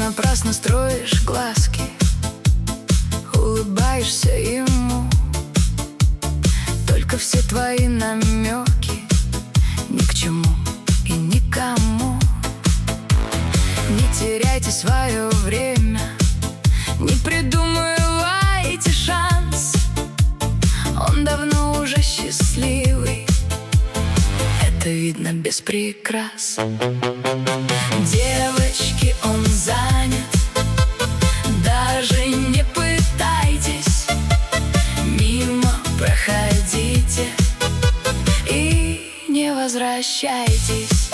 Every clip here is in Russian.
напрасно строишь глазки, улыбаешься ему. Только все твои намеки ни к чему и никому. Не теряйте свое время, не придумывайте шанс. Он давно уже счастливый, это видно без прикрас. Девочки, он занят, даже не пытайтесь. Мимо проходите и не возвращайтесь.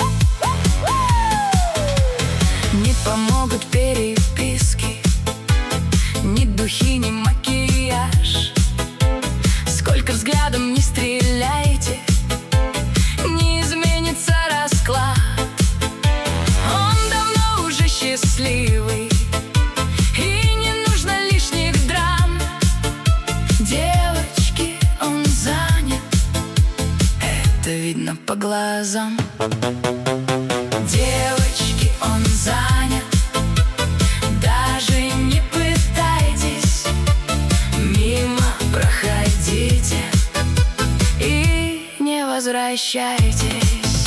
Не помогут переписки, ни духи, ни макияж. Сколько взглядом не стреляйте, не изменится расклад. Он давно уже счастливый, и не нужно лишних драм. Девочки, он занят, это видно по глазам. Девочки, он занят, даже не пытайтесь. Мимо проходите и не возвращайтесь.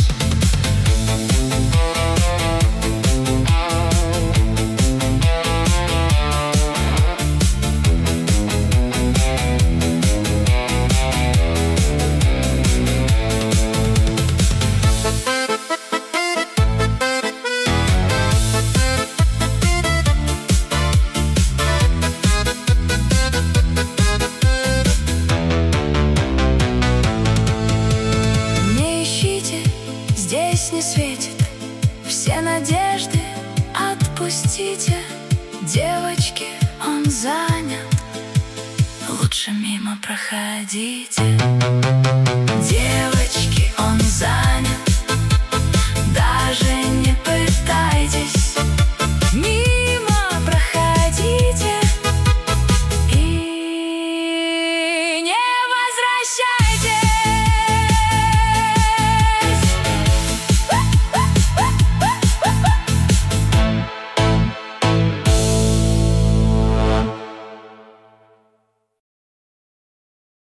Здесь не светит, все надежды отпустите. Девочки, он занят, лучше мимо проходите.